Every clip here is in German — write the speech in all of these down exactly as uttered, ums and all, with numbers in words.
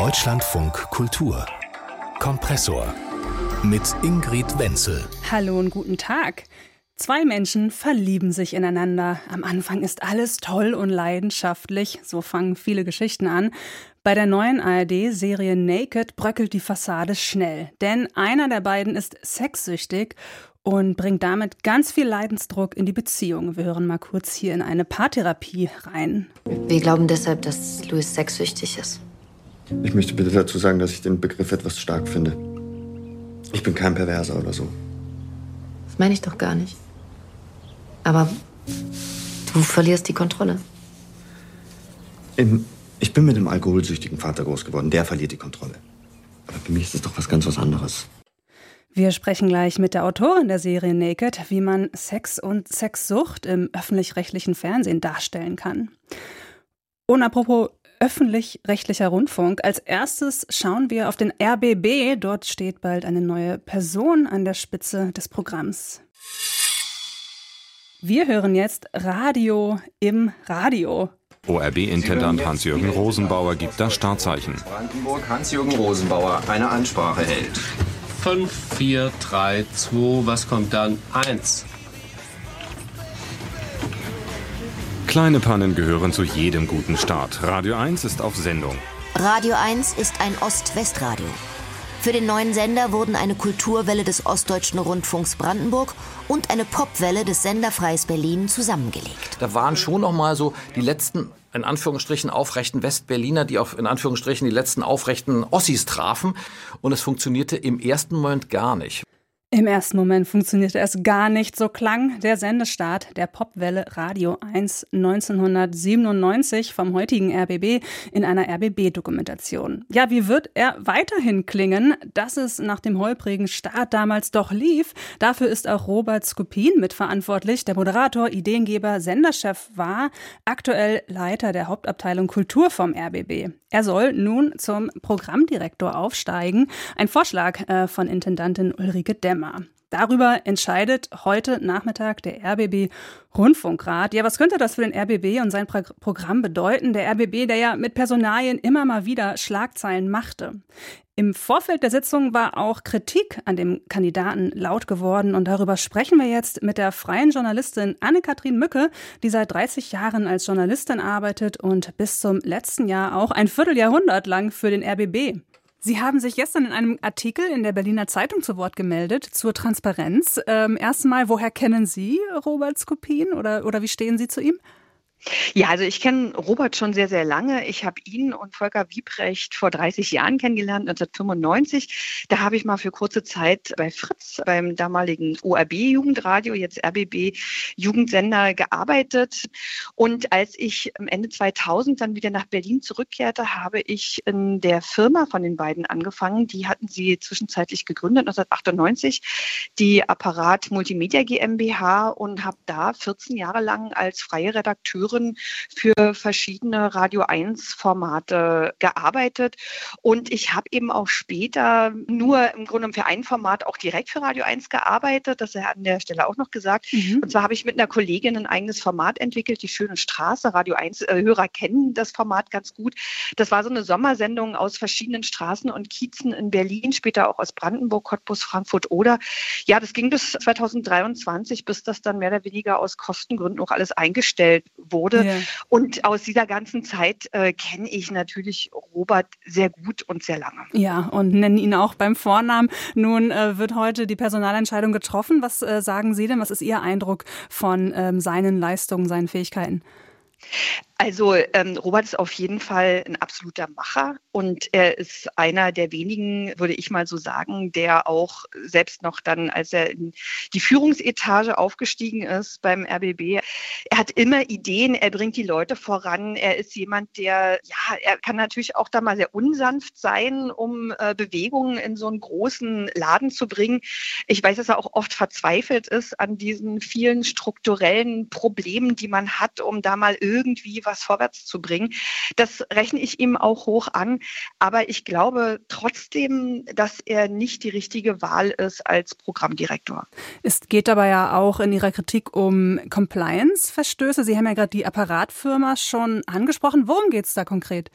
Deutschlandfunk Kultur Kompressor mit Ingrid Wenzel. Hallo und guten Tag. Zwei Menschen verlieben sich ineinander. Am Anfang ist alles toll und leidenschaftlich. So fangen viele Geschichten an. Bei der neuen A R D-Serie Naked bröckelt die Fassade schnell. Denn einer der beiden ist sexsüchtig und bringt damit ganz viel Leidensdruck in die Beziehung. Wir hören mal kurz hier in eine Paartherapie rein. Wir glauben deshalb, dass Louis sexsüchtig ist. Ich möchte bitte dazu sagen, dass ich den Begriff etwas stark finde. Ich bin kein Perverser oder so. Das meine ich doch gar nicht. Aber du verlierst die Kontrolle. Im, ich bin mit einem alkoholsüchtigen Vater groß geworden. Der verliert die Kontrolle. Aber für mich ist es doch was ganz was anderes. Wir sprechen gleich mit der Autorin der Serie Naked, wie man Sex und Sexsucht im öffentlich-rechtlichen Fernsehen darstellen kann. Und apropos öffentlich-rechtlicher Rundfunk, als erstes schauen wir auf den R B B. Dort steht bald eine neue Person an der Spitze des Programms. Wir hören jetzt Radio im Radio. O R B-Intendant Hans-Jürgen Rosenbauer gibt das Startzeichen. Brandenburg, Hans-Jürgen Rosenbauer eine Ansprache hält. fünf, vier, drei, zwei, was kommt dann? eins. Kleine Pannen gehören zu jedem guten Start. Radio eins ist auf Sendung. Radio eins ist ein Ost-West-Radio. Für den neuen Sender wurden eine Kulturwelle des Ostdeutschen Rundfunks Brandenburg und eine Popwelle des Senderfreies Berlin zusammengelegt. Da waren schon noch mal so die letzten, in Anführungsstrichen, aufrechten Westberliner, die auf, in Anführungsstrichen, die letzten aufrechten Ossis trafen. Und es funktionierte im ersten Moment gar nicht. Im ersten Moment funktionierte es gar nicht. So klang der Sendestart der Popwelle Radio eins neunzehnhundertsiebenundneunzig vom heutigen R B B in einer R B B-Dokumentation. Ja, wie wird er weiterhin klingen? Dass es nach dem holprigen Start damals doch lief, dafür ist auch Robert Skopin mitverantwortlich, der Moderator, Ideengeber, Senderchef war, aktuell Leiter der Hauptabteilung Kultur vom R B B. Er soll nun zum Programmdirektor aufsteigen. Ein Vorschlag äh, von Intendantin Ulrike Demmer. Darüber entscheidet heute Nachmittag der R B B-Rundfunkrat. Ja, was könnte das für den R B B und sein Pro- Programm bedeuten? Der R B B, der ja mit Personalien immer mal wieder Schlagzeilen machte. Im Vorfeld der Sitzung war auch Kritik an dem Kandidaten laut geworden. Und darüber sprechen wir jetzt mit der freien Journalistin Anne-Kathrin Mücke, die seit dreißig Jahren als Journalistin arbeitet und bis zum letzten Jahr auch ein Vierteljahrhundert lang für den R B B. Sie haben sich gestern in einem Artikel in der Berliner Zeitung zu Wort gemeldet zur Transparenz. Ähm, erstmal, woher kennen Sie Robert Skopin oder, oder wie stehen Sie zu ihm? Ja, also ich kenne Robert schon sehr, sehr lange. Ich habe ihn und Volker Wiebrecht vor dreißig Jahren kennengelernt, neunzehnhundertfünfundneunzig. Da habe ich mal für kurze Zeit bei Fritz, beim damaligen O R B-Jugendradio, jetzt R B B-Jugendsender, gearbeitet. Und als ich Ende zweitausend dann wieder nach Berlin zurückkehrte, habe ich in der Firma von den beiden angefangen. Die hatten sie zwischenzeitlich gegründet, neunzehnhundertachtundneunzig, die Apparat Multimedia GmbH, und habe da vierzehn Jahre lang als freie Redakteurin für verschiedene Radio eins Formate gearbeitet. Und ich habe eben auch später nur im Grunde für ein Format auch direkt für Radio eins gearbeitet. Das hat an der Stelle auch noch gesagt. Mhm. Und zwar habe ich mit einer Kollegin ein eigenes Format entwickelt, die Schöne Straße. Radio eins-Hörer kennen das Format ganz gut. Das war so eine Sommersendung aus verschiedenen Straßen und Kiezen in Berlin, später auch aus Brandenburg, Cottbus, Frankfurt oder. Ja, das ging bis zweitausenddreiundzwanzig, bis das dann mehr oder weniger aus Kostengründen auch alles eingestellt wurde. Ja. Und aus dieser ganzen Zeit äh, kenne ich natürlich Robert sehr gut und sehr lange. Ja, und nennen ihn auch beim Vornamen. Nun äh, wird heute die Personalentscheidung getroffen. Was äh, sagen Sie denn? Was ist Ihr Eindruck von ähm, seinen Leistungen, seinen Fähigkeiten? Also ähm, Robert ist auf jeden Fall ein absoluter Macher und er ist einer der wenigen, würde ich mal so sagen, der auch selbst noch dann, als er in die Führungsetage aufgestiegen ist beim R B B, er hat immer Ideen, er bringt die Leute voran, er ist jemand, der, ja, er kann natürlich auch da mal sehr unsanft sein, um äh, Bewegungen in so einen großen Laden zu bringen. Ich weiß, dass er auch oft verzweifelt ist an diesen vielen strukturellen Problemen, die man hat, um da mal irgendwie was vorwärts zu bringen. Das rechne ich ihm auch hoch an. Aber ich glaube trotzdem, dass er nicht die richtige Wahl ist als Programmdirektor. Es geht aber ja auch in Ihrer Kritik um Compliance-Verstöße. Sie haben ja gerade die Apparatfirma schon angesprochen. Worum geht es da konkret?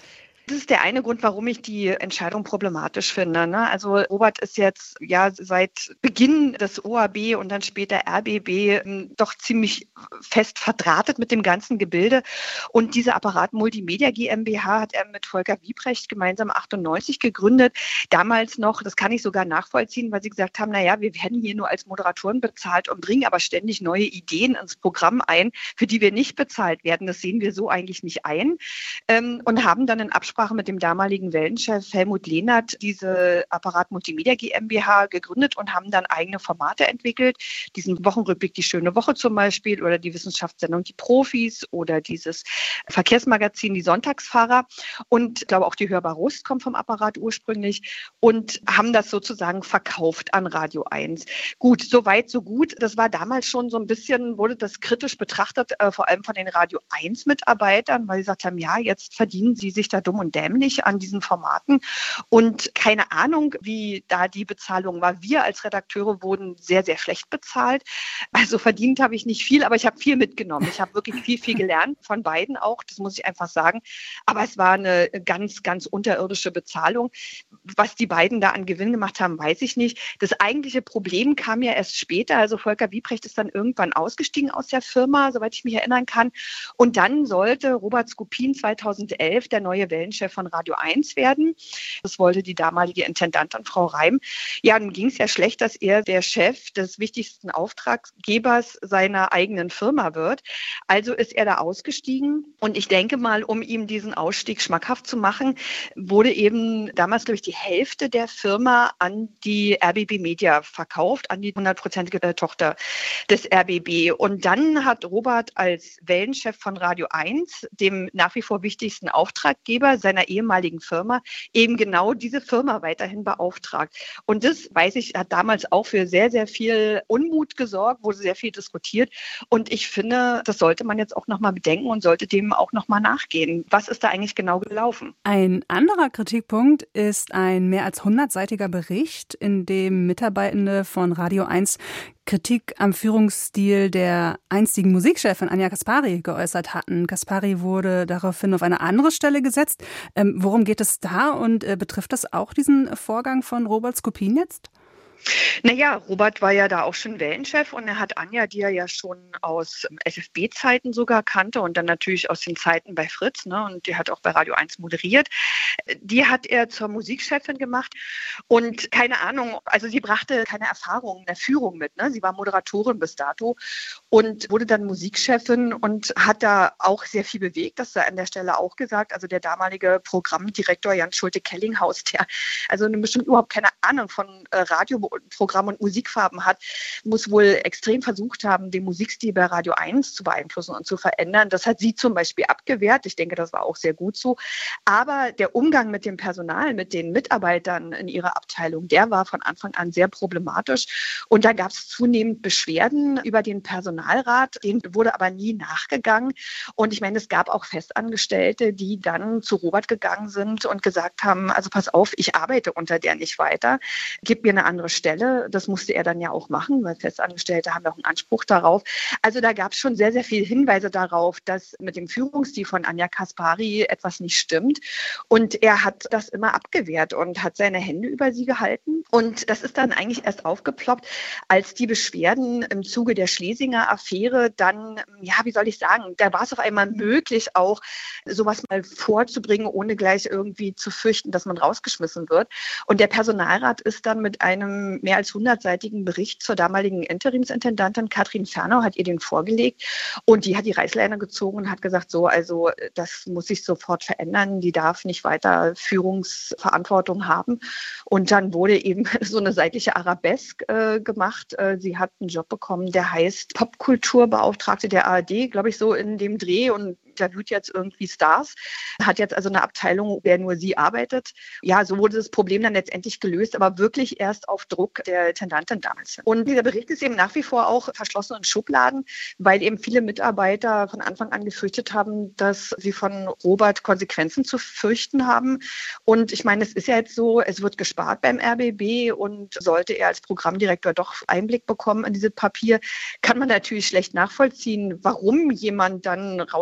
Das ist der eine Grund, warum ich die Entscheidung problematisch finde. Ne? Also Robert ist jetzt ja seit Beginn des O A B und dann später R B B doch ziemlich fest verdrahtet mit dem ganzen Gebilde. Und diese Apparat Multimedia GmbH hat er mit Volker Wiebrecht gemeinsam achtundneunzig gegründet. Damals noch, das kann ich sogar nachvollziehen, weil sie gesagt haben, naja, wir werden hier nur als Moderatoren bezahlt und bringen aber ständig neue Ideen ins Programm ein, für die wir nicht bezahlt werden. Das sehen wir so eigentlich nicht ein. Ähm, und haben dann in Absprache mit dem damaligen Wellenchef Helmut Lehnert diese Apparat Multimedia GmbH gegründet und haben dann eigene Formate entwickelt. Diesen Wochenrückblick Die schöne Woche zum Beispiel oder die Wissenschaftssendung Die Profis oder dieses Verkehrsmagazin Die Sonntagsfahrer. Und ich glaube auch die Hörbar Rust kommt vom Apparat ursprünglich und haben das sozusagen verkauft an Radio eins. Gut, so weit, so gut. Das war damals schon so ein bisschen, wurde das kritisch betrachtet, äh, vor allem von den Radio eins Mitarbeitern, weil sie gesagt haben, ja, jetzt verdienen sie sich da dumm und dämlich an diesen Formaten. Und keine Ahnung, wie da die Bezahlung war. Wir als Redakteure wurden sehr, sehr schlecht bezahlt. Also verdient habe ich nicht viel, aber ich habe viel mitgenommen. Ich habe wirklich viel, viel gelernt von beiden auch, das muss ich einfach sagen. Aber es war eine ganz, ganz unterirdische Bezahlung. Was die beiden da an Gewinn gemacht haben, weiß ich nicht. Das eigentliche Problem kam ja erst später. Also Volker Wiebrecht ist dann irgendwann ausgestiegen aus der Firma, soweit ich mich erinnern kann. Und dann sollte Robert Skopin zweitausendelf der neue Wellenchef von Radio eins werden. Das wollte die damalige Intendantin Frau Reim. Ja, nun ging es ja schlecht, dass er der Chef des wichtigsten Auftraggebers seiner eigenen Firma wird. Also ist er da ausgestiegen. Und ich denke mal, um ihm diesen Ausstieg schmackhaft zu machen, wurde eben damals, glaube ich, die Hälfte der Firma an die R B B Media verkauft, an die hundertprozentige Tochter des R B B. Und dann hat Robert als Wellenchef von Radio eins, dem nach wie vor wichtigsten Auftraggeber seiner ehemaligen Firma, eben genau diese Firma weiterhin beauftragt. Und das, weiß ich, hat damals auch für sehr, sehr viel Unmut gesorgt, wurde sehr viel diskutiert. Und ich finde, das sollte man jetzt auch nochmal bedenken und sollte dem auch nochmal nachgehen. Was ist da eigentlich genau gelaufen? Ein anderer Kritikpunkt ist ein mehr als hundertseitiger Bericht, in dem Mitarbeitende von Radio eins Kritik am Führungsstil der einstigen Musikchefin Anja Kaspari geäußert hatten. Kaspari wurde daraufhin auf eine andere Stelle gesetzt. Ähm, worum geht es da und äh, betrifft das auch diesen Vorgang von Robert Skopin jetzt? Naja, Robert war ja da auch schon Wellenchef und er hat Anja, die er ja schon aus S F B-Zeiten sogar kannte und dann natürlich aus den Zeiten bei Fritz, ne, und die hat auch bei Radio eins moderiert, die hat er zur Musikchefin gemacht und keine Ahnung, also sie brachte keine Erfahrung in der Führung mit, ne? Sie war Moderatorin bis dato und wurde dann Musikchefin und hat da auch sehr viel bewegt, das sei an der Stelle auch gesagt, also der damalige Programmdirektor Jan Schulte-Kellinghaus, der also bestimmt überhaupt keine Ahnung von äh, Radio Programm und Musikfarben hat, muss wohl extrem versucht haben, den Musikstil bei Radio eins zu beeinflussen und zu verändern. Das hat sie zum Beispiel abgewehrt. Ich denke, das war auch sehr gut so. Aber der Umgang mit dem Personal, mit den Mitarbeitern in ihrer Abteilung, der war von Anfang an sehr problematisch. Und da gab es zunehmend Beschwerden über den Personalrat. Denen wurde aber nie nachgegangen. Und ich meine, es gab auch Festangestellte, die dann zu Robert gegangen sind und gesagt haben, also pass auf, ich arbeite unter der nicht weiter. Gib mir eine andere Stelle. Das musste er dann ja auch machen, weil Festangestellte haben ja auch einen Anspruch darauf. Also da gab es schon sehr, sehr viele Hinweise darauf, dass mit dem Führungsstil von Anja Kaspari etwas nicht stimmt. Und er hat das immer abgewehrt und hat seine Hände über sie gehalten. Und das ist dann eigentlich erst aufgeploppt, als die Beschwerden im Zuge der Schlesinger Affäre dann, ja, wie soll ich sagen, da war es auf einmal möglich, auch sowas mal vorzubringen, ohne gleich irgendwie zu fürchten, dass man rausgeschmissen wird. Und der Personalrat ist dann mit einem mehr als hundertseitigen Bericht zur damaligen Interimsintendantin Katrin Fernau, hat ihr den vorgelegt und die hat die Reißleine gezogen und hat gesagt, so, also das muss sich sofort verändern, die darf nicht weiter Führungsverantwortung haben. Und dann wurde eben so eine seitliche Arabesk äh, gemacht. Äh, sie hat einen Job bekommen, der heißt Popkulturbeauftragte der A R D, glaube ich, so in dem Dreh, und interviewt jetzt irgendwie Stars, hat jetzt also eine Abteilung, der nur sie arbeitet. Ja, so wurde das Problem dann letztendlich gelöst, aber wirklich erst auf Druck der Intendantin damals. Und dieser Bericht ist eben nach wie vor auch verschlossen in Schubladen, weil eben viele Mitarbeiter von Anfang an gefürchtet haben, dass sie von Robert Konsequenzen zu fürchten haben. Und ich meine, es ist ja jetzt so, es wird gespart beim R B B und sollte er als Programmdirektor doch Einblick bekommen in dieses Papier, kann man natürlich schlecht nachvollziehen, warum jemand dann rausgedrängt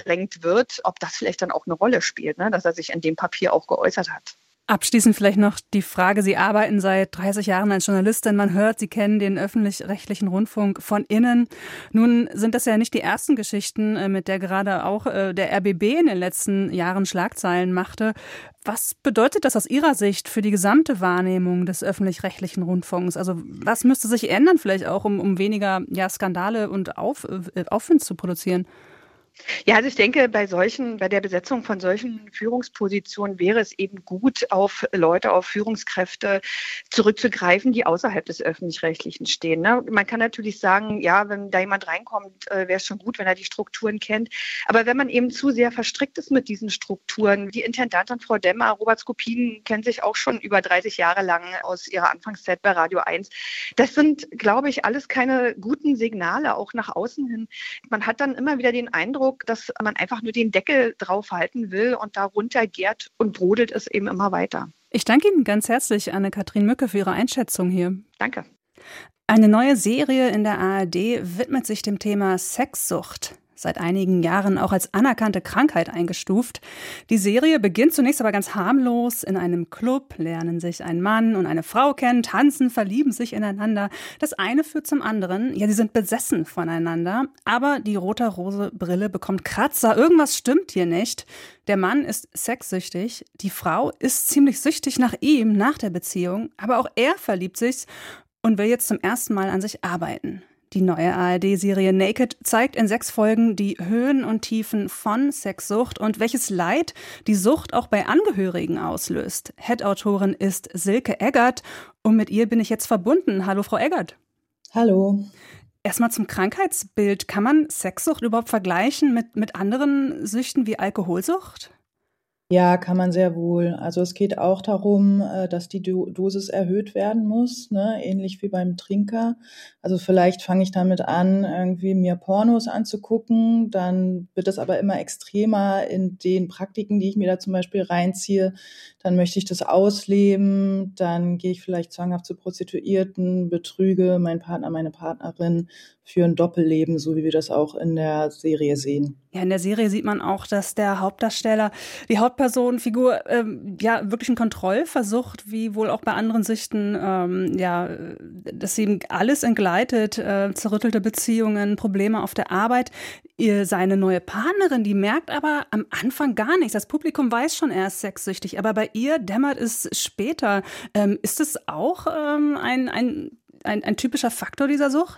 gedrängt wird, ob das vielleicht dann auch eine Rolle spielt, ne? Dass er sich in dem Papier auch geäußert hat. Abschließend vielleicht noch die Frage, Sie arbeiten seit dreißig Jahren als Journalistin, man hört, Sie kennen den öffentlich-rechtlichen Rundfunk von innen. Nun sind das ja nicht die ersten Geschichten, mit der gerade auch der R B B in den letzten Jahren Schlagzeilen machte. Was bedeutet das aus Ihrer Sicht für die gesamte Wahrnehmung des öffentlich-rechtlichen Rundfunks? Also was müsste sich ändern vielleicht auch, um, um weniger ja, Skandale und Auf, Aufwind zu produzieren? Ja, also ich denke, bei solchen, bei der Besetzung von solchen Führungspositionen wäre es eben gut, auf Leute, auf Führungskräfte zurückzugreifen, die außerhalb des Öffentlich-Rechtlichen stehen. Ne? Man kann natürlich sagen, ja, wenn da jemand reinkommt, äh, wäre es schon gut, wenn er die Strukturen kennt. Aber wenn man eben zu sehr verstrickt ist mit diesen Strukturen, die Intendantin Frau Demmer, Robert Skopin kennt sich auch schon über dreißig Jahre lang aus ihrer Anfangszeit bei Radio eins. Das sind, glaube ich, alles keine guten Signale, auch nach außen hin. Man hat dann immer wieder den Eindruck, dass man einfach nur den Deckel draufhalten will und darunter gärt und brodelt es eben immer weiter. Ich danke Ihnen ganz herzlich, Anne-Kathrin Mücke, für Ihre Einschätzung hier. Danke. Eine neue Serie in der A R D widmet sich dem Thema Sexsucht. Seit einigen Jahren auch als anerkannte Krankheit eingestuft. Die Serie beginnt zunächst aber ganz harmlos. In einem Club lernen sich ein Mann und eine Frau kennen, tanzen, verlieben sich ineinander. Das eine führt zum anderen. Ja, sie sind besessen voneinander. Aber die rote-rose Brille bekommt Kratzer. Irgendwas stimmt hier nicht. Der Mann ist sexsüchtig. Die Frau ist ziemlich süchtig nach ihm, nach der Beziehung. Aber auch er verliebt sich und will jetzt zum ersten Mal an sich arbeiten. Die neue A R D-Serie Naked zeigt in sechs Folgen die Höhen und Tiefen von Sexsucht und welches Leid die Sucht auch bei Angehörigen auslöst. Head-Autorin ist Silke Eggert und mit ihr bin ich jetzt verbunden. Hallo, Frau Eggert. Hallo. Erstmal zum Krankheitsbild. Kann man Sexsucht überhaupt vergleichen mit, mit anderen Süchten wie Alkoholsucht? Ja, kann man sehr wohl. Also es geht auch darum, dass die Dosis erhöht werden muss, ne? Ähnlich wie beim Trinker. Also vielleicht fange ich damit an, irgendwie mir Pornos anzugucken, dann wird es aber immer extremer in den Praktiken, die ich mir da zum Beispiel reinziehe. Dann möchte ich das ausleben, dann gehe ich vielleicht zwanghaft zu Prostituierten, betrüge meinen Partner, meine Partnerin, für ein Doppelleben, so wie wir das auch in der Serie sehen. Ja, in der Serie sieht man auch, dass der Hauptdarsteller, die Hauptpersonenfigur, ähm, ja wirklich einen Kontrollversucht, wie wohl auch bei anderen Süchten, ähm, ja, dass ihm alles entgleitet, äh, zerrüttelte Beziehungen, Probleme auf der Arbeit. Ihr, seine neue Partnerin, die merkt aber am Anfang gar nichts. Das Publikum weiß schon, er ist sexsüchtig, aber bei ihr dämmert es später. Ähm, ist es auch ähm, ein, ein, ein, ein typischer Faktor dieser Sucht?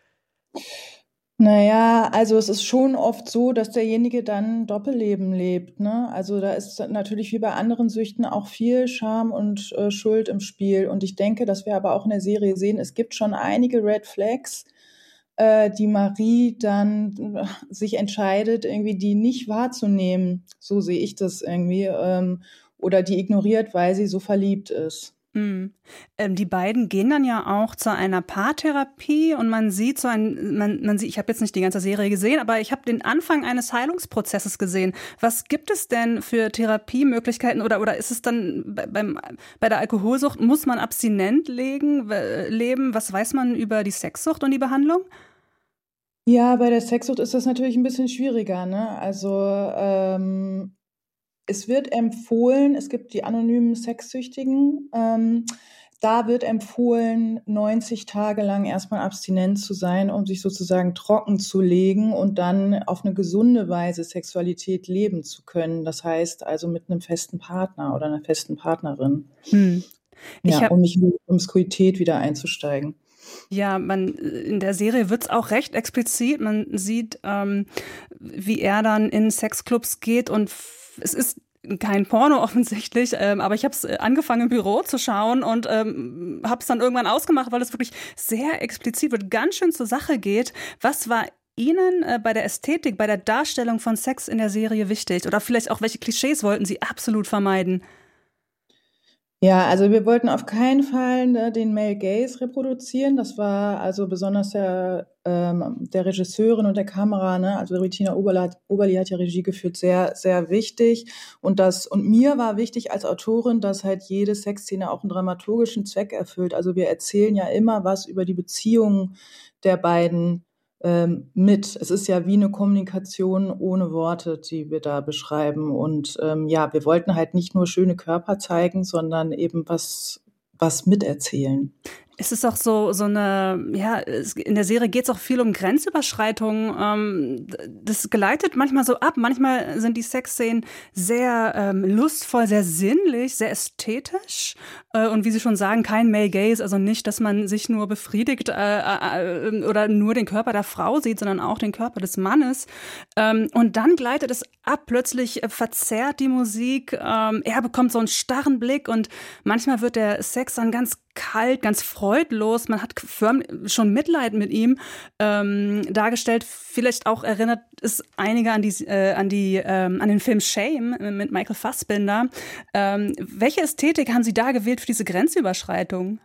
Naja, also es ist schon oft so, dass derjenige dann ein Doppelleben lebt, ne? Also da ist natürlich wie bei anderen Süchten auch viel Scham und äh, Schuld im Spiel. Und ich denke, dass wir aber auch in der Serie sehen, es gibt schon einige Red Flags, äh, die Marie dann äh, sich entscheidet, irgendwie die nicht wahrzunehmen. So sehe ich das irgendwie. Ähm, oder die ignoriert, weil sie so verliebt ist. Mhm. Ähm, die beiden gehen dann ja auch zu einer Paartherapie und man sieht so ein, man, man sieht, ich habe jetzt nicht die ganze Serie gesehen, aber ich habe den Anfang eines Heilungsprozesses gesehen. Was gibt es denn für Therapiemöglichkeiten oder, oder ist es dann bei, beim, bei der Alkoholsucht, muss man abstinent legen, leben? Was weiß man über die Sexsucht und die Behandlung? Ja, bei der Sexsucht ist das natürlich ein bisschen schwieriger, ne? Also, ähm, es wird empfohlen, es gibt die anonymen Sexsüchtigen, ähm, da wird empfohlen, neunzig Tage lang erstmal abstinent zu sein, um sich sozusagen trocken zu legen und dann auf eine gesunde Weise Sexualität leben zu können. Das heißt also mit einem festen Partner oder einer festen Partnerin. Hm. Ja, hab, um nicht in die Promiskuität wieder einzusteigen. Ja, man, in der Serie wird's auch recht explizit. Man sieht, ähm, wie er dann in Sexclubs geht und es ist kein Porno offensichtlich, ähm, aber ich habe es angefangen im Büro zu schauen und ähm, habe es dann irgendwann ausgemacht, weil es wirklich sehr explizit wird, ganz schön zur Sache geht. Was war Ihnen äh, bei der Ästhetik, bei der Darstellung von Sex in der Serie wichtig? Oder vielleicht auch, welche Klischees wollten Sie absolut vermeiden? Ja, also wir wollten auf keinen Fall ne, den Male Gaze reproduzieren. Das war also besonders der, ähm, der Regisseurin und der Kamera, ne, also Bettina Oberli, Oberli hat ja Regie geführt, sehr, sehr wichtig. Und das, und mir war wichtig als Autorin, dass halt jede Sexszene auch einen dramaturgischen Zweck erfüllt. Also wir erzählen ja immer was über die Beziehungen der beiden ähm, mit. Es ist ja wie eine Kommunikation ohne Worte, die wir da beschreiben. Und ähm, ja, wir wollten halt nicht nur schöne Körper zeigen, sondern eben was, was miterzählen. Es ist auch so, so eine, ja, in der Serie geht es auch viel um Grenzüberschreitungen. Ähm, das geleitet manchmal so ab. Manchmal sind die Sexszenen sehr ähm, lustvoll, sehr sinnlich, sehr ästhetisch. Äh, und wie Sie schon sagen, kein Male Gaze, also nicht, dass man sich nur befriedigt äh, äh, oder nur den Körper der Frau sieht, sondern auch den Körper des Mannes. Ähm, und dann gleitet es ab. Plötzlich verzerrt die Musik. Ähm, er bekommt so einen starren Blick und manchmal wird der Sex dann ganz kalt, ganz freudlos. Man hat schon Mitleid mit ihm ähm, dargestellt. Vielleicht auch erinnert es einige an die, äh, an die, ähm, an den Film Shame mit Michael Fassbender. Ähm, welche Ästhetik haben Sie da gewählt für diese Grenzüberschreitung?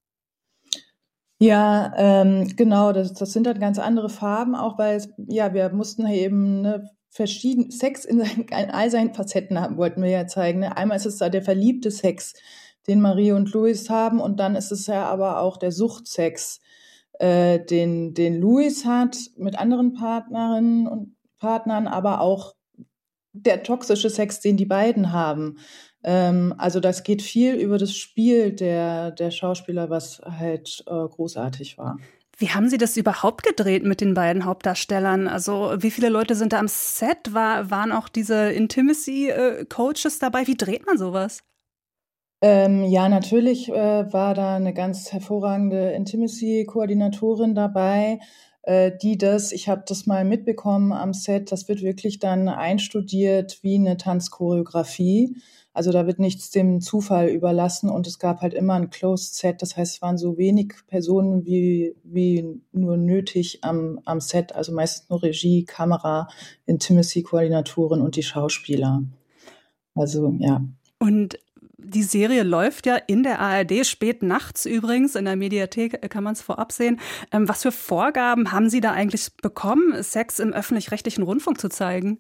Ja, ähm, genau. Das, das sind halt ganz andere Farben, auch weil es, ja, wir mussten eben ne, verschieden Sex in, seinen, in all seinen Facetten haben, wollten wir ja zeigen. Ne? Einmal ist es da der verliebte Sex, den Marie und Louis haben. Und dann ist es ja aber auch der Suchtsex, äh, den, den Louis hat mit anderen Partnerinnen und Partnern, aber auch der toxische Sex, den die beiden haben. Ähm, also das geht viel über das Spiel der, der Schauspieler, was halt äh, großartig war. Wie haben Sie das überhaupt gedreht mit den beiden Hauptdarstellern? Also wie viele Leute sind da am Set? War, waren auch diese Intimacy-Coaches dabei? Wie dreht man sowas? Ähm, ja, natürlich äh, war da eine ganz hervorragende Intimacy-Koordinatorin dabei, äh, die das, ich habe das mal mitbekommen am Set, das wird wirklich dann einstudiert wie eine Tanzchoreografie. Also da wird nichts dem Zufall überlassen und es gab halt immer ein Closed Set, das heißt, es waren so wenig Personen wie, wie nur nötig am, am Set, also meistens nur Regie, Kamera, Intimacy-Koordinatorin und die Schauspieler. Also, ja. Und die Serie läuft ja in der A R D, spät nachts übrigens, in der Mediathek kann man es vorab sehen. Ähm, was für Vorgaben haben Sie da eigentlich bekommen, Sex im öffentlich-rechtlichen Rundfunk zu zeigen?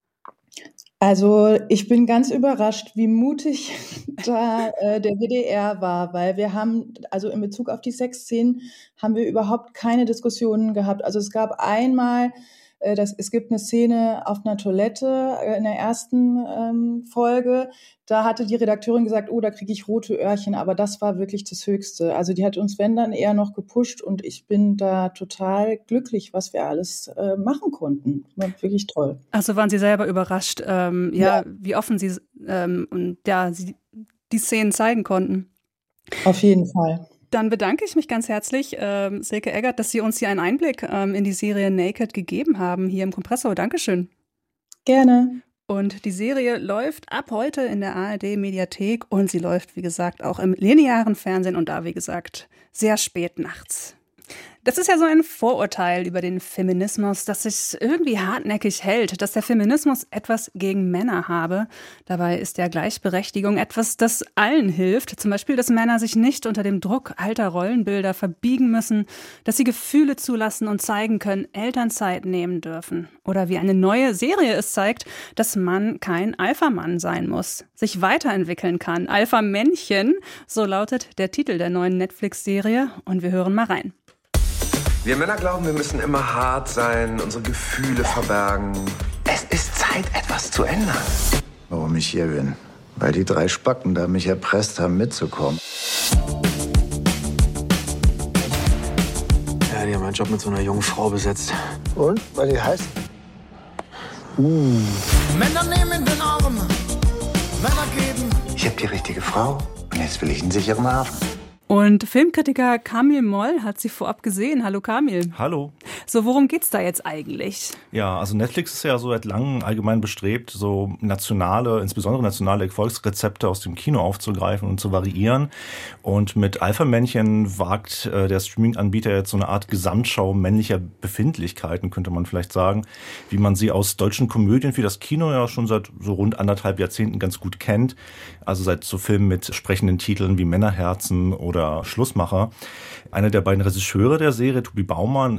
Also ich bin ganz überrascht, wie mutig da äh, der W D R war, weil wir haben, also in Bezug auf die Sexszenen, haben wir überhaupt keine Diskussionen gehabt. Also es gab einmal, äh, das, es gibt eine Szene auf einer Toilette äh, in der ersten ähm, Folge, da hatte die Redakteurin gesagt, oh, da kriege ich rote Öhrchen, aber das war wirklich das Höchste. Also die hat uns, wenn dann, eher noch gepusht und ich bin da total glücklich, was wir alles äh, machen konnten. War wirklich toll. Also waren Sie selber überrascht, ähm, ja, ja, wie offen Sie ähm, und ja, Sie die Szenen zeigen konnten? Auf jeden Fall. Dann bedanke ich mich ganz herzlich, ähm, Silke Eggert, dass Sie uns hier einen Einblick ähm, in die Serie Naked gegeben haben, hier im Kompressor. Dankeschön. Gerne. Und die Serie läuft ab heute in der A R D-Mediathek und sie läuft, wie gesagt, auch im linearen Fernsehen und da, wie gesagt, sehr spät nachts. Das ist ja so ein Vorurteil über den Feminismus, das sich irgendwie hartnäckig hält, dass der Feminismus etwas gegen Männer habe. Dabei ist ja Gleichberechtigung etwas, das allen hilft. Zum Beispiel, dass Männer sich nicht unter dem Druck alter Rollenbilder verbiegen müssen, dass sie Gefühle zulassen und zeigen können, Elternzeit nehmen dürfen. Oder wie eine neue Serie es zeigt, dass man kein Alpha-Mann sein muss, sich weiterentwickeln kann. Alpha-Männchen, so lautet der Titel der neuen Netflix-Serie. Und wir hören mal rein. Wir Männer glauben, wir müssen immer hart sein, unsere Gefühle verbergen. Es ist Zeit, etwas zu ändern. Warum ich hier bin? Weil die drei Spacken da mich erpresst haben, mitzukommen. Ja, die haben meinen Job mit so einer jungen Frau besetzt. Und? Weil die heißt? Uh. Männer nehmen den Arm, Männer geben. Ich hab die richtige Frau und jetzt will ich einen sicheren Hafen. Und Filmkritiker Kamil Moll hat sie vorab gesehen. Hallo Kamil. Hallo. So, worum geht's da jetzt eigentlich? Ja, also Netflix ist ja so seit langem allgemein bestrebt, so nationale, insbesondere nationale Erfolgsrezepte aus dem Kino aufzugreifen und zu variieren. Und mit Alpha-Männchen wagt äh, der Streaming-Anbieter jetzt so eine Art Gesamtschau männlicher Befindlichkeiten, könnte man vielleicht sagen, wie man sie aus deutschen Komödien wie das Kino ja schon seit so rund anderthalb Jahrzehnten ganz gut kennt. Also seit so Filmen mit sprechenden Titeln wie Männerherzen oder Schlussmacher. Einer der beiden Regisseure der Serie, Tobi Baumann, ist im Übrigen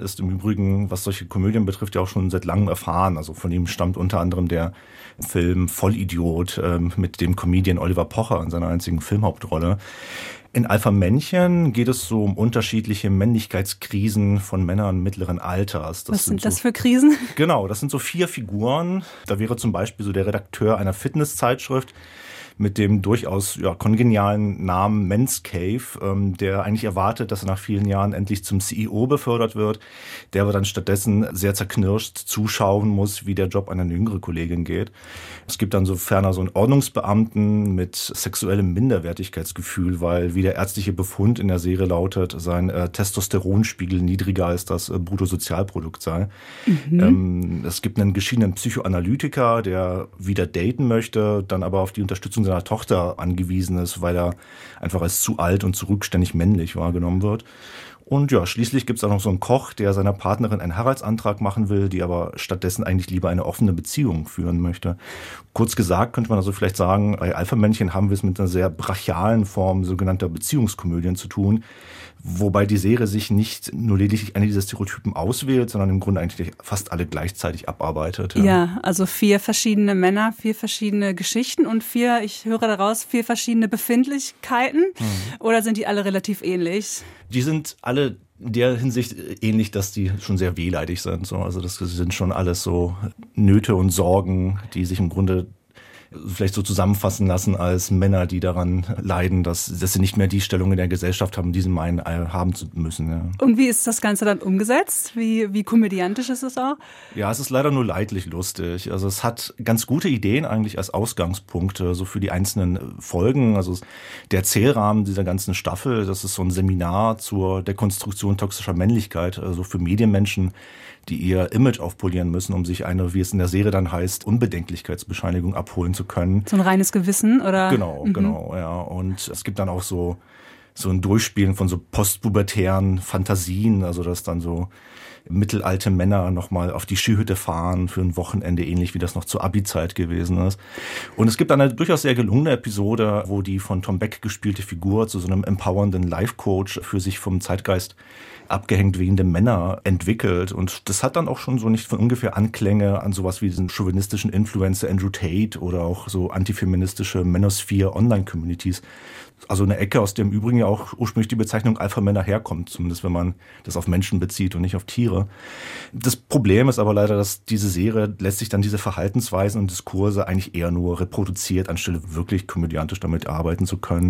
Übrigen, was solche Komödien betrifft, ja auch schon seit langem erfahren. Also von ihm stammt unter anderem der Film Vollidiot ähm, mit dem Comedian Oliver Pocher in seiner einzigen Filmhauptrolle. In Alpha-Männchen geht es so um unterschiedliche Männlichkeitskrisen von Männern mittleren Alters. Das Was sind, sind das so, für Krisen? Genau, das sind so vier Figuren. Da wäre zum Beispiel so der Redakteur einer Fitnesszeitschrift mit dem durchaus ja, kongenialen Namen Men's Cave, ähm, der eigentlich erwartet, dass er nach vielen Jahren endlich zum C E O befördert wird, der aber dann stattdessen sehr zerknirscht zuschauen muss, wie der Job an eine jüngere Kollegin geht. Es gibt dann so ferner so einen Ordnungsbeamten mit sexuellem Minderwertigkeitsgefühl, weil, wie der ärztliche Befund in der Serie lautet, sein äh, Testosteronspiegel niedriger als das äh, Bruttosozialprodukt sei. Mhm. Ähm, es gibt einen geschiedenen Psychoanalytiker, der wieder daten möchte, dann aber auf die Unterstützung seiner Tochter angewiesen ist, weil er einfach als zu alt und zu rückständig männlich wahrgenommen wird. Und ja, schließlich gibt es auch noch so einen Koch, der seiner Partnerin einen Heiratsantrag machen will, die aber stattdessen eigentlich lieber eine offene Beziehung führen möchte. Kurz gesagt könnte man also vielleicht sagen, bei Alpha-Männchen haben wir es mit einer sehr brachialen Form sogenannter Beziehungskomödien zu tun, wobei die Serie sich nicht nur lediglich eine dieser Stereotypen auswählt, sondern im Grunde eigentlich fast alle gleichzeitig abarbeitet. Ja, ja, also vier verschiedene Männer, vier verschiedene Geschichten und vier, ich höre daraus, vier verschiedene Befindlichkeiten. Mhm. Oder sind die alle relativ ähnlich? Die sind alle in der Hinsicht ähnlich, dass die schon sehr wehleidig sind. Also das sind schon alles so Nöte und Sorgen, die sich im Grunde vielleicht so zusammenfassen lassen als Männer, die daran leiden, dass, dass sie nicht mehr die Stellung in der Gesellschaft haben, die sie meinen, haben zu müssen. Ja. Und wie ist das Ganze dann umgesetzt? Wie, wie komödiantisch ist es auch? Ja, es ist leider nur leidlich lustig. Also es hat ganz gute Ideen eigentlich als Ausgangspunkte, so für die einzelnen Folgen. Also der Erzählrahmen dieser ganzen Staffel, das ist so ein Seminar zur Dekonstruktion toxischer Männlichkeit, also für Medienmenschen, die ihr Image aufpolieren müssen, um sich eine, wie es in der Serie dann heißt, Unbedenklichkeitsbescheinigung abholen zu können. So ein reines Gewissen, oder? Genau, mhm. genau, ja. Und es gibt dann auch so, so ein Durchspielen von so postpubertären Fantasien, also dass dann so mittelalte Männer nochmal auf die Skihütte fahren für ein Wochenende, ähnlich wie das noch zur Abi-Zeit gewesen ist. Und es gibt eine durchaus sehr gelungene Episode, wo die von Tom Beck gespielte Figur zu so einem empowernden Life-Coach für sich vom Zeitgeist abgehängt wehende Männer entwickelt. Und das hat dann auch schon so nicht von ungefähr Anklänge an sowas wie diesen chauvinistischen Influencer Andrew Tate oder auch so antifeministische Manosphere-Online-Communities. Also eine Ecke, aus der im Übrigen ja auch ursprünglich die Bezeichnung Alpha-Männer herkommt, zumindest wenn man das auf Menschen bezieht und nicht auf Tiere. Das Problem ist aber leider, dass diese Serie letztlich dann diese Verhaltensweisen und Diskurse eigentlich eher nur reproduziert, anstelle wirklich komödiantisch damit arbeiten zu können.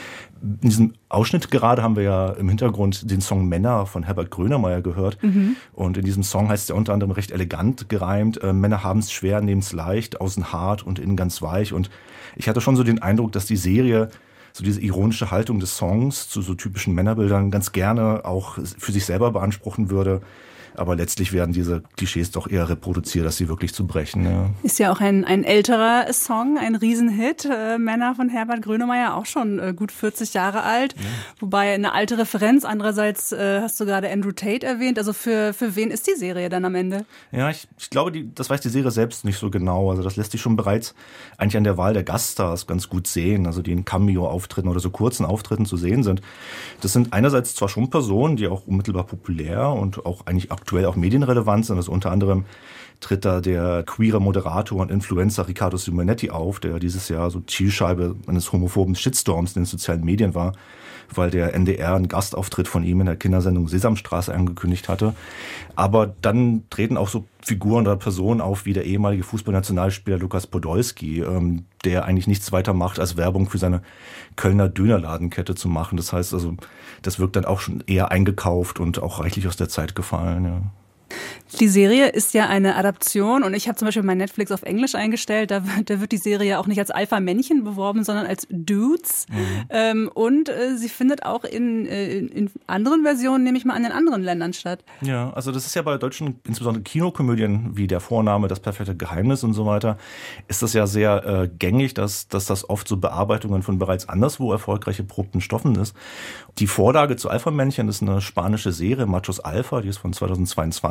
In diesem Ausschnitt gerade haben wir ja im Hintergrund den Song Männer von Herbert Grönemeyer gehört. Mhm. Und in diesem Song heißt es ja unter anderem recht elegant gereimt, äh, Männer haben es schwer, nehmen es leicht, außen hart und innen ganz weich. Und ich hatte schon so den Eindruck, dass die Serie so diese ironische Haltung des Songs zu so typischen Männerbildern ganz gerne auch für sich selber beanspruchen würde. Aber letztlich werden diese Klischees doch eher reproduziert, als sie wirklich zu brechen. Ja. Ist ja auch ein, ein älterer Song, ein Riesenhit. Äh, Männer von Herbert Grönemeyer, auch schon äh, gut vierzig Jahre alt. Ja. Wobei eine alte Referenz. Andererseits äh, hast du gerade Andrew Tate erwähnt. Also für, für wen ist die Serie dann am Ende? Ja, ich, ich glaube, die, das weiß die Serie selbst nicht so genau. Also das lässt sich schon bereits eigentlich an der Wahl der Gaststars ganz gut sehen. Also die in Cameo-Auftritten oder so kurzen Auftritten zu sehen sind. Das sind einerseits zwar schon Personen, die auch unmittelbar populär und auch eigentlich aktuell auch medienrelevant sind. Also unter anderem tritt da der queere Moderator und Influencer Riccardo Simonetti auf, der dieses Jahr so Zielscheibe eines homophoben Shitstorms in den sozialen Medien war, weil der N D R einen Gastauftritt von ihm in der Kindersendung Sesamstraße angekündigt hatte. Aber dann treten auch so Figuren oder Personen auf wie der ehemalige Fußballnationalspieler Lukas Podolski, ähm, der eigentlich nichts weiter macht, als Werbung für seine Kölner Dönerladenkette zu machen. Das heißt also, das wirkt dann auch schon eher eingekauft und auch reichlich aus der Zeit gefallen, ja. Die Serie ist ja eine Adaption und ich habe zum Beispiel mein Netflix auf Englisch eingestellt. Da wird, da wird die Serie auch nicht als Alpha-Männchen beworben, sondern als Dudes. Mhm. Ähm, und äh, sie findet auch in, in, in anderen Versionen, nehme ich mal an, in anderen Ländern statt. Ja, also das ist ja bei deutschen, insbesondere Kinokomödien wie Der Vorname, Das perfekte Geheimnis und so weiter, ist das ja sehr äh, gängig, dass, dass das oft so Bearbeitungen von bereits anderswo erfolgreich erprobten Stoffen ist. Die Vorlage zu Alpha-Männchen ist eine spanische Serie, Machos Alpha, die ist von zweitausendzweiundzwanzig.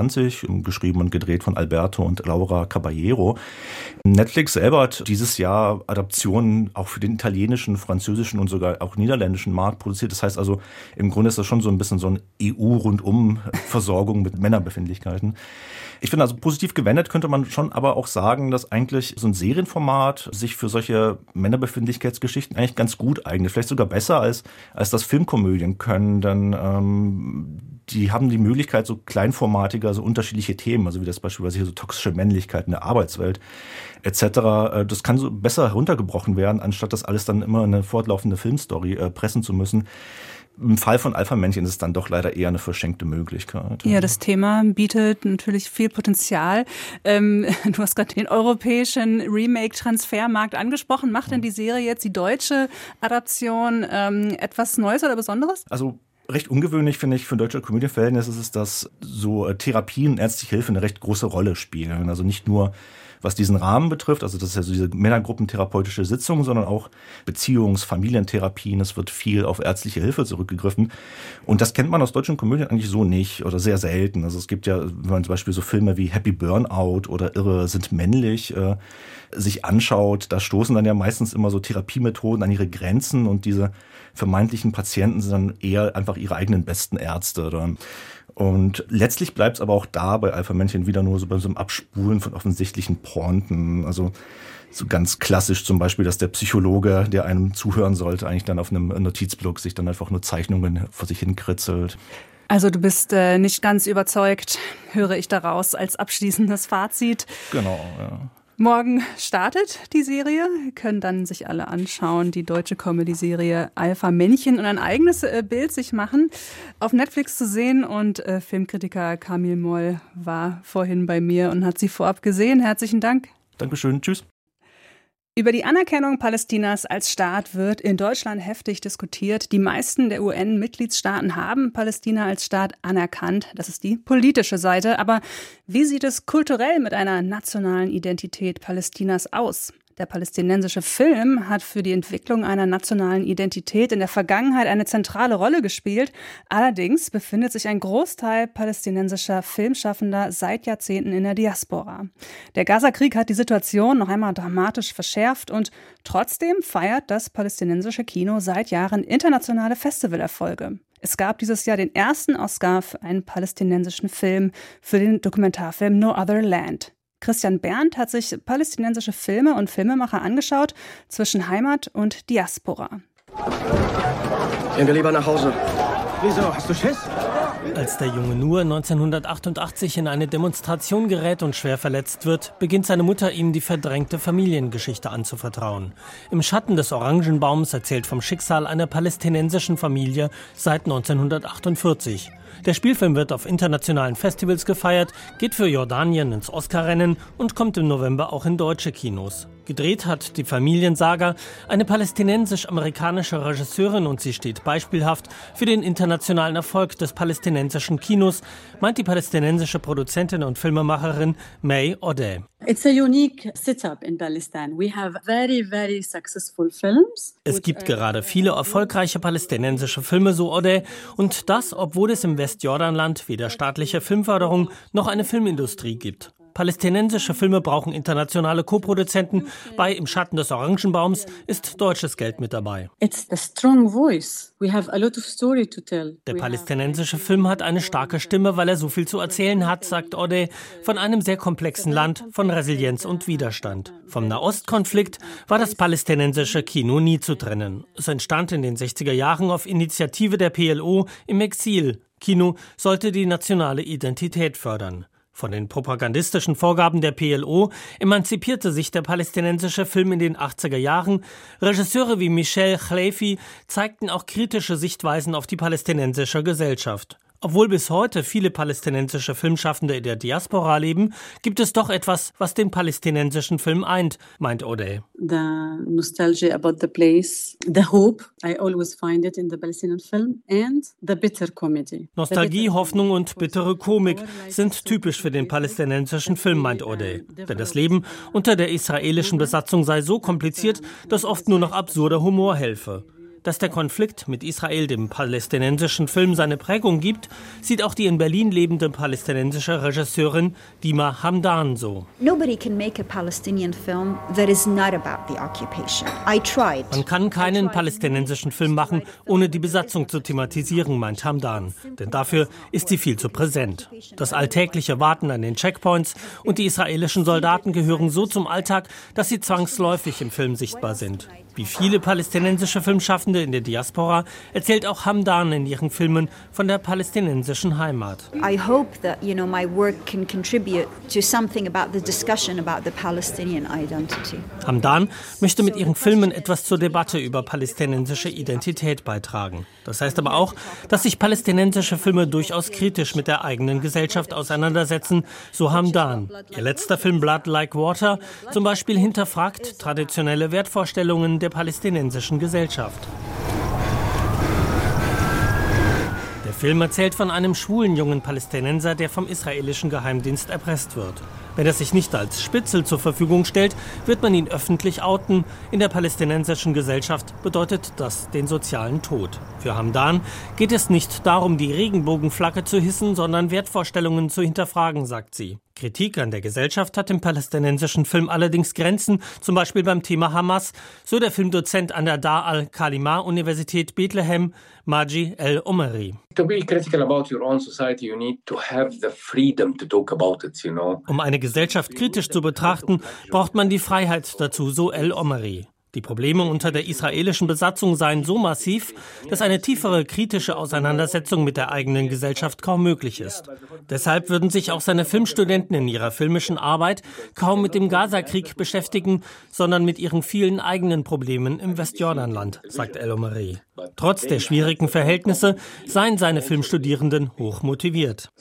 zwanzig, geschrieben und gedreht von Alberto und Laura Caballero. Netflix selber hat dieses Jahr Adaptionen auch für den italienischen, französischen und sogar auch niederländischen Markt produziert. Das heißt also, im Grunde ist das schon so ein bisschen so eine E U-Rundum-Versorgung mit Männerbefindlichkeiten. Ich finde also, positiv gewendet könnte man schon aber auch sagen, dass eigentlich so ein Serienformat sich für solche Männerbefindlichkeitsgeschichten eigentlich ganz gut eignet. Vielleicht sogar besser als, als das Filmkomödien können, denn ähm, die haben die Möglichkeit, so kleinformatiger, so unterschiedliche Themen, also wie das beispielsweise hier so toxische Männlichkeit in der Arbeitswelt et cetera. Das kann so besser heruntergebrochen werden, anstatt das alles dann immer eine fortlaufende Filmstory äh, pressen zu müssen. Im Fall von Alpha-Männchen ist es dann doch leider eher eine verschenkte Möglichkeit. Ja, das Thema bietet natürlich viel Potenzial. Ähm, du hast gerade den europäischen Remake-Transfermarkt angesprochen. Macht denn die Serie jetzt, die deutsche Adaption, ähm, etwas Neues oder Besonderes? Also recht ungewöhnlich, finde ich, für deutsche Komödienverhältnisse ist es, dass so Therapien und ärztliche Hilfe eine recht große Rolle spielen. Also nicht nur was diesen Rahmen betrifft, also das ist ja so diese Männergruppentherapeutische Sitzung, sondern auch Beziehungs-, Familientherapien. Es wird viel auf ärztliche Hilfe zurückgegriffen. Und das kennt man aus deutschen Komödien eigentlich so nicht oder sehr selten. Also es gibt ja, wenn man zum Beispiel so Filme wie Happy Burnout oder Irre sind männlich äh, sich anschaut, da stoßen dann ja meistens immer so Therapiemethoden an ihre Grenzen und diese vermeintlichen Patienten sind dann eher einfach ihre eigenen besten Ärzte oder und letztlich bleibt es aber auch da bei Alpha-Männchen wieder nur so bei so einem Abspulen von offensichtlichen Pointen. Also so ganz klassisch zum Beispiel, dass der Psychologe, der einem zuhören sollte, eigentlich dann auf einem Notizblock sich dann einfach nur Zeichnungen vor sich hin kritzelt. Also du bist äh, nicht ganz überzeugt, höre ich daraus als abschließendes Fazit. Genau, ja. Morgen startet die Serie, können dann sich alle anschauen, die deutsche Comedy-Serie Alpha-Männchen und ein eigenes äh, Bild sich machen, auf Netflix zu sehen. Und äh, Filmkritiker Kamil Moll war vorhin bei mir und hat sie vorab gesehen. Herzlichen Dank. Dankeschön, tschüss. Über die Anerkennung Palästinas als Staat wird in Deutschland heftig diskutiert. Die meisten der U N-Mitgliedstaaten haben Palästina als Staat anerkannt. Das ist die politische Seite. Aber wie sieht es kulturell mit einer nationalen Identität Palästinas aus? Der palästinensische Film hat für die Entwicklung einer nationalen Identität in der Vergangenheit eine zentrale Rolle gespielt. Allerdings befindet sich ein Großteil palästinensischer Filmschaffender seit Jahrzehnten in der Diaspora. Der Gaza-Krieg hat die Situation noch einmal dramatisch verschärft und trotzdem feiert das palästinensische Kino seit Jahren internationale Festivalerfolge. Es gab dieses Jahr den ersten Oscar für einen palästinensischen Film, für den Dokumentarfilm No Other Land. Christian Berndt hat sich palästinensische Filme und Filmemacher angeschaut zwischen Heimat und Diaspora. Gehen wir lieber nach Hause. Wieso? Hast du Schiss? Als der junge Nur neunzehnhundertachtundachtzig in eine Demonstration gerät und schwer verletzt wird, beginnt seine Mutter ihm die verdrängte Familiengeschichte anzuvertrauen. Im Schatten des Orangenbaums erzählt vom Schicksal einer palästinensischen Familie seit neunzehnhundertachtundvierzig. Der Spielfilm wird auf internationalen Festivals gefeiert, geht für Jordanien ins Oscarrennen und kommt im November auch in deutsche Kinos. Gedreht hat die Familiensaga eine palästinensisch-amerikanische Regisseurin und sie steht beispielhaft für den internationalen Erfolg des palästinensischen Kinos, meint die palästinensische Produzentin und Filmemacherin May Odeh. It's a unique setup in Palestine. We have very, very successful films. Es gibt gerade viele erfolgreiche palästinensische Filme, so Odeh, und das, obwohl es im Westjordanland weder staatliche Filmförderung noch eine Filmindustrie gibt. Palästinensische Filme brauchen internationale Koproduzenten. Bei Im Schatten des Orangenbaums ist deutsches Geld mit dabei. It's a strong voice. We have a lot of story to tell. Der palästinensische Film hat eine starke Stimme, weil er so viel zu erzählen hat, sagt Odeh, von einem sehr komplexen Land, von Resilienz und Widerstand. Vom Nahostkonflikt war das palästinensische Kino nie zu trennen. Es entstand in den sechziger Jahren auf Initiative der P L O im Exil. Kino sollte die nationale Identität fördern. Von den propagandistischen Vorgaben der P L O emanzipierte sich der palästinensische Film in den achtziger Jahren. Regisseure wie Michel Chleifi zeigten auch kritische Sichtweisen auf die palästinensische Gesellschaft. Obwohl bis heute viele palästinensische Filmschaffende in der Diaspora leben, gibt es doch etwas, was den palästinensischen Film eint, meint Odeh. The nostalgia about the place, the hope, I always find it in the Palestinian film, and the bitter comedy. Nostalgie, Hoffnung und bittere Komik sind typisch für den palästinensischen Film, meint Odeh. Denn das Leben unter der israelischen Besatzung sei so kompliziert, dass oft nur noch absurder Humor helfe. Dass der Konflikt mit Israel dem palästinensischen Film seine Prägung gibt, sieht auch die in Berlin lebende palästinensische Regisseurin Dima Hamdan so. Nobody can make a Palestinian film that is not about the occupation. I tried. Man kann keinen palästinensischen Film machen, ohne die Besatzung zu thematisieren, meint Hamdan. Denn dafür ist sie viel zu präsent. Das alltägliche Warten an den Checkpoints und die israelischen Soldaten gehören so zum Alltag, dass sie zwangsläufig im Film sichtbar sind. Wie viele palästinensische Filmschaffende in der Diaspora erzählt auch Hamdan in ihren Filmen von der palästinensischen Heimat. I hope that, you know, my work can contribute to something about the discussion about the Palestinian identity. Hamdan möchte mit ihren Filmen etwas zur Debatte über palästinensische Identität beitragen. Das heißt aber auch, dass sich palästinensische Filme durchaus kritisch mit der eigenen Gesellschaft auseinandersetzen, so Hamdan. Ihr letzter Film Blood Like Water zum Beispiel hinterfragt traditionelle Wertvorstellungen der palästinensischen Gesellschaft. Der Film erzählt von einem schwulen jungen Palästinenser, der vom israelischen Geheimdienst erpresst wird. Wenn er sich nicht als Spitzel zur Verfügung stellt, wird man ihn öffentlich outen. In der palästinensischen Gesellschaft bedeutet das den sozialen Tod. Für Hamdan geht es nicht darum, die Regenbogenflagge zu hissen, sondern Wertvorstellungen zu hinterfragen, sagt sie. Kritik an der Gesellschaft hat im palästinensischen Film allerdings Grenzen, zum Beispiel beim Thema Hamas, so der Filmdozent an der Dar al-Kalima-Universität Bethlehem, Maji El-Omari. Um eine Gesellschaft kritisch zu betrachten, braucht man die Freiheit dazu, so El-Omari. Die Probleme unter der israelischen Besatzung seien so massiv, dass eine tiefere kritische Auseinandersetzung mit der eigenen Gesellschaft kaum möglich ist. Deshalb würden sich auch seine Filmstudenten in ihrer filmischen Arbeit kaum mit dem Gaza-Krieg beschäftigen, sondern mit ihren vielen eigenen Problemen im Westjordanland, sagt El-Omari. Trotz der schwierigen Verhältnisse seien seine Filmstudierenden hoch motiviert.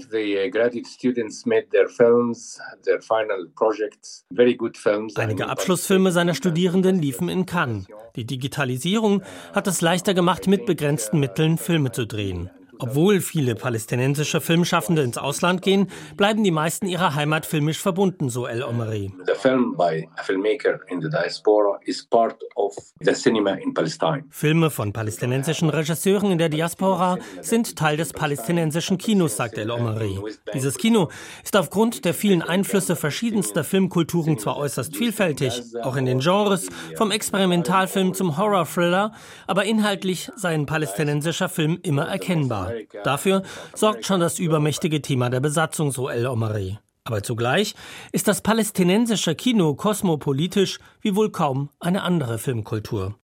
Einige Abschlussfilme seiner Studierenden liefen in Cannes. Die Digitalisierung hat es leichter gemacht, mit begrenzten Mitteln Filme zu drehen. Obwohl viele palästinensische Filmschaffende ins Ausland gehen, bleiben die meisten ihrer Heimat filmisch verbunden, so El-Omari. Filme von palästinensischen Regisseuren in der Diaspora sind Teil des palästinensischen Kinos, sagt El-Omari. Dieses Kino ist aufgrund der vielen Einflüsse verschiedenster Filmkulturen zwar äußerst vielfältig, auch in den Genres, vom Experimentalfilm zum Horror-Thriller, aber inhaltlich sei ein palästinensischer Film immer erkennbar. Dafür sorgt schon das übermächtige Thema der Besatzung, so El-Omari. Aber zugleich ist das palästinensische Kino kosmopolitisch wie wohl kaum eine andere Filmkultur.